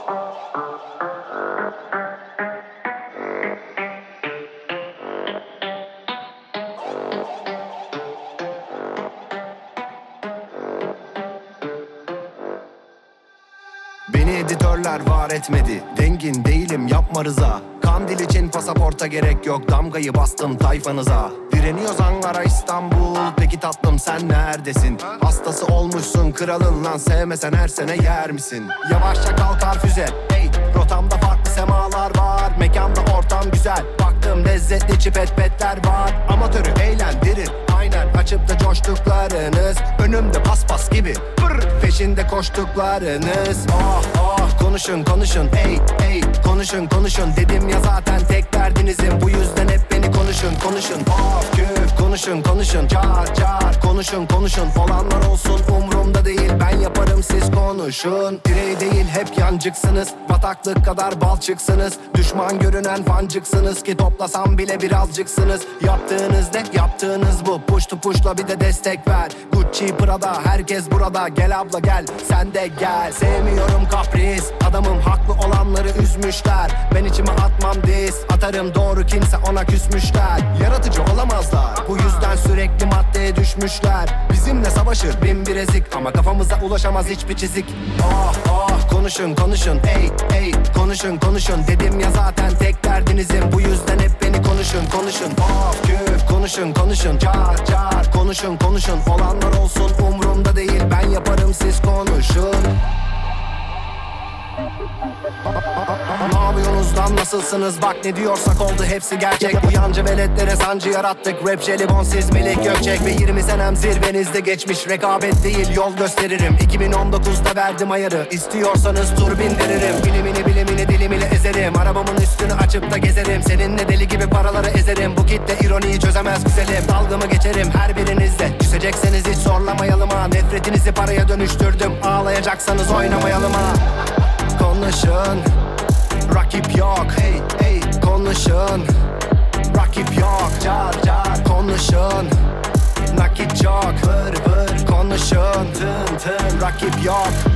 Beni editörler var etmedi, dengin değilim yapma rıza. Kandil için pasaporta gerek yok, damgayı bastım tayfanıza. Direniyoruz Ankara İstanbul, peki tatlım sen neredesin? Hastası olmuşsun kralın lan, sevmesen her sene yer misin? Yavaşça kalkar füze, hey rotamda farklı semalar var. Mekanda ortam güzel, baktım lezzetli çipetpetler var. Amatörü eğlendirin, aynen açıp da coştuklarınız. Önümde paspas gibi, peşinde koştuklarınız. Oh oh konuşun konuşun, ey ey konuşun konuşun. Dedim ya zaten tek derdinizin, bu yüzden hep beni konuşun konuşun. Of küf konuşun konuşun, car car konuşun konuşun. Olanlar olsun umurumda değil, ben yaparım siz konuşun. Birey değil hep yancıksınız, bataklık kadar balçıksınız. Düşman görünen fancıksınız ki toplasam bile birazcıksınız. Yaptığınız ne yaptığınız bu, push to pushla bir de destek ver. Gucci Prada herkes burada, gel abla gel sen de gel. Sevmiyorum kapris, adamım haklı olanları üzmüşler. Ben içime atmam diz, atarım doğru kimse ona küsmüşler. Yaratıcı olamazlar, bu yüzden sürekli maddeye düşmüşler. Bizimle savaşır bin bir ezik ama kafamıza ulaşamaz hiçbir çizik. Oh oh konuşun konuşun, ey ey konuşun konuşun. Dedim ya zaten tek derdinizin, bu yüzden hep beni konuşun konuşun. Of küf konuşun konuşun, car car konuşun konuşun. Olanlar olsun umurumda değil, ben yaparım siz konuşun. Ne yapıyorsunuz lan, nasılsınız? Bak ne diyorsak oldu hepsi gerçek. Bu yancı veletlere sancı yarattık. Rap jelibon siz Melek Gökçek. Ve 20 senem zirvenizde geçmiş. Rekabet değil yol gösteririm. 2019'da verdim ayarı, İstiyorsanız tur bindiririm. Bilimini dilimini ezerim. Arabamın üstünü açıp da gezerim. Seninle deli gibi paraları ezerim. Bu kitle ironiyi çözemez güzelim. Dalgamı geçerim her birinizde. Küsecekseniz hiç zorlamayalım ha. Nefretinizi paraya dönüştürdüm. Ağlayacaksanız oynamayalım ha. Konuşun, rakip yok, hey hey konuşun. Rakip yok, car car konuşun. Nakit çok, vır vır konuşun. Tın tın rakip yok.